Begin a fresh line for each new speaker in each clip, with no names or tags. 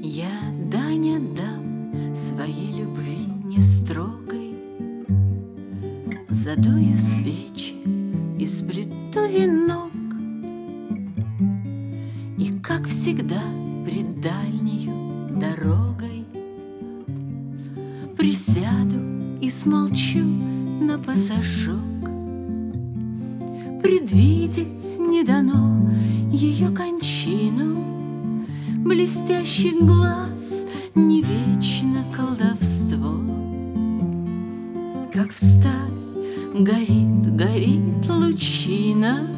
Я дань отдам своей любви не строгой, задую свечи и сплету венок, и, как всегда, пред дальнею дорогой присяду и смолчу на пасашок. Предвидеть не дано ее кончину, блестящих глаз не вечно колдовство. Как всталь горит, горит лучина,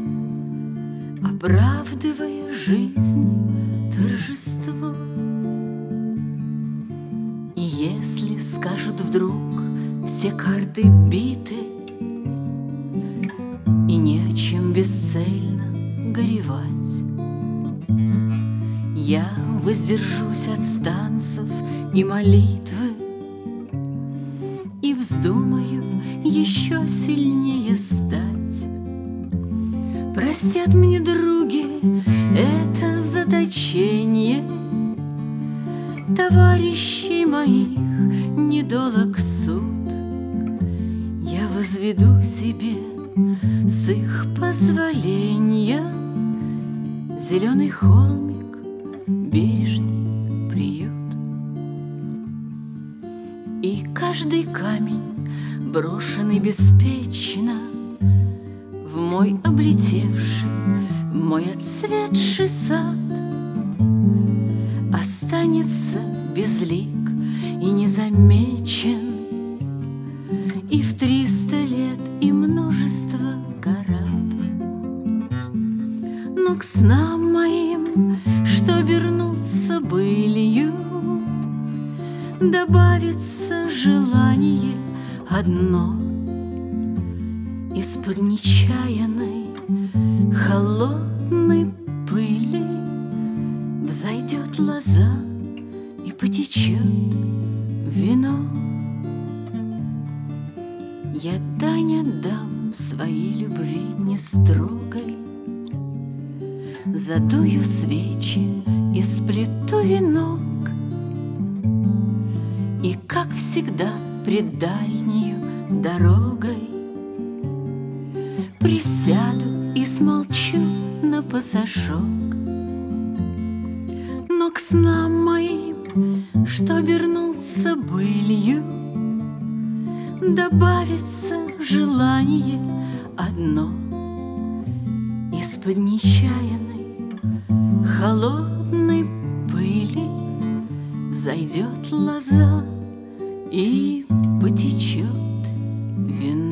оправдывая жизнь торжество. И если скажут вдруг все карты биты, и не о чем бесцельно горевать, я воздержусь от станцев и молитвы и вздумаю еще сильнее стать. Простят мне други это заточение, товарищей моих недолог суд. Я возведу себе с их позволения зеленый холмик, бережный приют. И каждый камень, брошенный беспечно в мой облетевший, мой отцветший сад, останется безлик и незамечен, и в 300 лет и множество карат. Но к снам моим, что обернутся былью, добавится желание одно: из-под нечаянной холодной пыли взойдет лоза и потечет вино. Я дань отдам своей любви не строгой, задую свечи и сплету венок, и, как всегда, пред дальнею дорогой присяду и смолчу на пасашок. Но к снам моим, что обернутся былью, добавится желание одно: из-под нечаянной холодной пыли взойдет лоза и потечет вино.